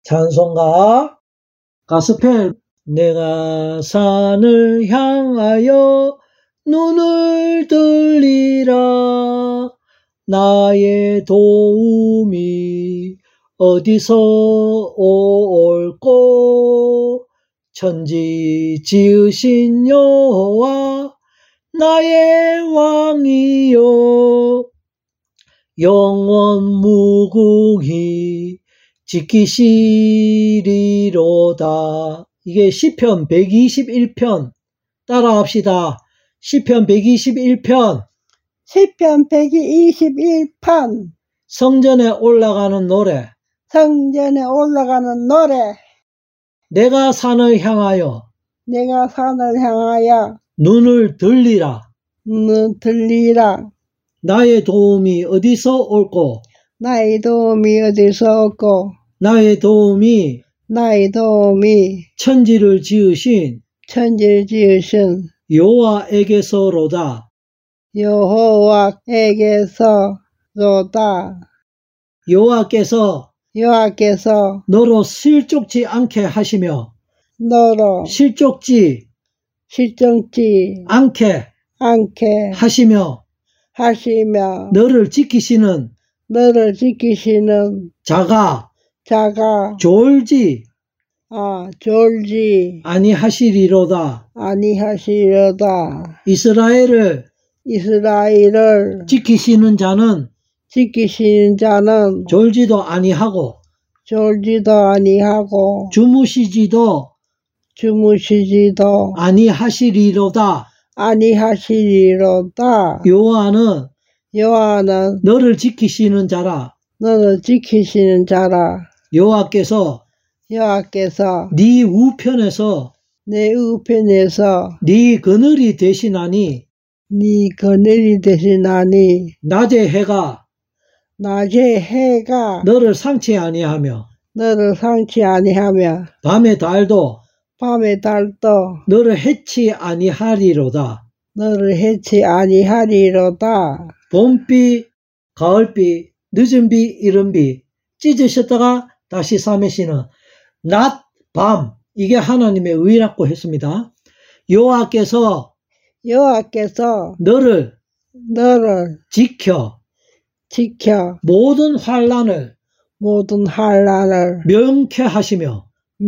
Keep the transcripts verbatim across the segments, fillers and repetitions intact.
찬송가 가스펠. 내가 산을 향하여 눈을 들리라. 나의 도움이 어디서 올꼬. 천지 지으신 여호와 나의 왕이여. 영원 무궁히 지키시리로다. 이게 시편 백이십일 편 따라합시다. 시편 백이십일 편. 시편 백이십일 편. 성전에 올라가는 노래. 성전에 올라가는 노래. 내가 산을 향하여 내가 산을 향하여 눈을 들리라. 눈을 들리라. 나의 도움이 어디서 올꼬. 나의 도움이 어디서 올꼬. 나의 도움이 나의 도움이 천지를 지으신 천지를 지으신 여호와에게서로다. 여호와에게서로다. 여호와께서 여호와께서 너로 실족지 않게 하시며 너로 실족지 실정지 않게 않게 하시며 하시며 너를 지키시는 너를 지키시는 자가 자가 졸지 아 졸지 아니하시리로다. 아니하시려다. 이스라엘을 이스라엘을 지키시는 자는 지키시는 자는 졸지도 아니하고 졸지도 아니하고 주무시지도 주무시지도 아니하시리로다. 아니하시리로다. 여호와는 여호와는 너를 지키시는 자라. 너를 지키시는 자라. 여호와께서 여호와께서 네 우편에서 내 우편에서 네 그늘이 되시나니 네 그늘이 되시나니 낮의 해가 낮의 해가 너를 상치 아니하며 너를 상치 아니하며 밤의 달도 밤의 달도 너를 해치 아니하리로다. 너를 해치 아니하리로다. 봄비, 가을비, 늦은비, 이른비 찢으셨다가 다시 삼으시는 낮, 밤, 이게 하나님의 의라고 했습니다. 여호와께서 여호와께서 너를 너를 지켜 지켜 모든 환난을 모든 환난을 명쾌하시며.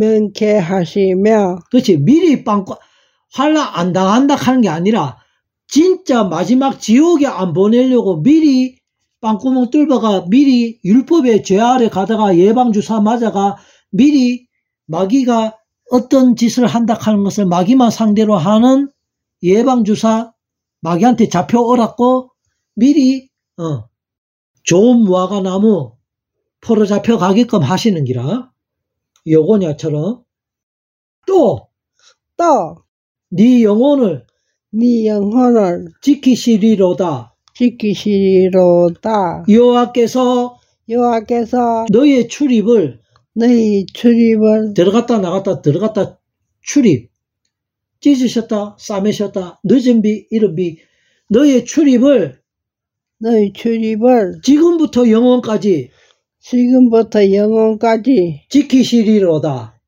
명쾌하시며. 그렇지. 미리 빵꾸 환난 안 당한다 하는 게 아니라 진짜 마지막 지옥에 안 보내려고 미리 빵구멍 뚫어가 미리 율법의 죄 아래 가다가 예방주사 맞아가 미리 마귀가 어떤 짓을 한다 하는 것을 마귀만 상대로 하는 예방주사 마귀한테 잡혀오라고 미리 어, 좋은 무화과 나무 포로 잡혀가게끔 하시는 기라. 요거냐처럼 또 또 네 영혼을 네 영혼을 지키시리로다. 지키시리로다. 여호와께서 여호와께서 너의 출입을 너희 출입을 들어갔다 나갔다 들어갔다 출입 찢으셨다 싸매셨다 늦은비 이른비 너의 출입을 너희 출입을 지금부터 영원까지 지금부터 영원까지 지키시리로다.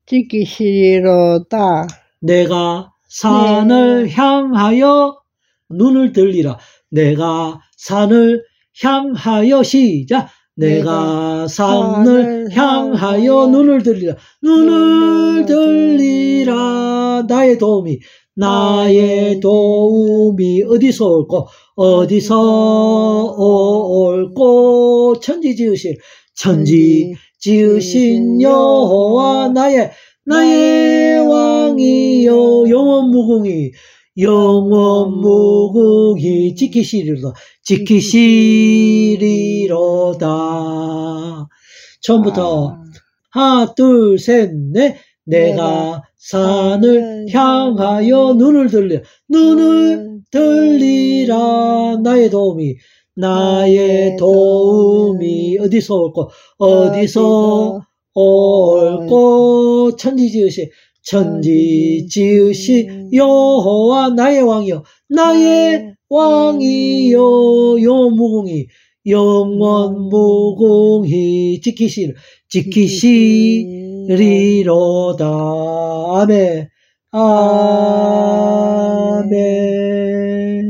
지키시리로다. 내가 산을 네. 향하여 눈을 들리라. 내가 산을 향하여 시작. 내가 산을 향하여 눈을 들리라. 눈을 들리라. 나의 도움이 나의 도움이 어디서 올꼬. 어디서 올꼬. 천지 지으신 천지 지으신 여호와 나의 나의 왕이여. 영원 무궁히 영원 무궁히 지키시리로다. 지키시리로다. 처음부터 하나 둘 셋 넷. 내가 산을 향하여 눈을 들리라. 눈을 들리라. 나의 도움이 나의 도움이 어디서 올꼬. 어디서 올꼬. 천지 지으신 천지 지으신 여호와 나의 왕이여. 나의 왕이여. 영원 무궁히 영원 무궁히 지키시리 지키시리로다. 리로다. 아멘. 아멘.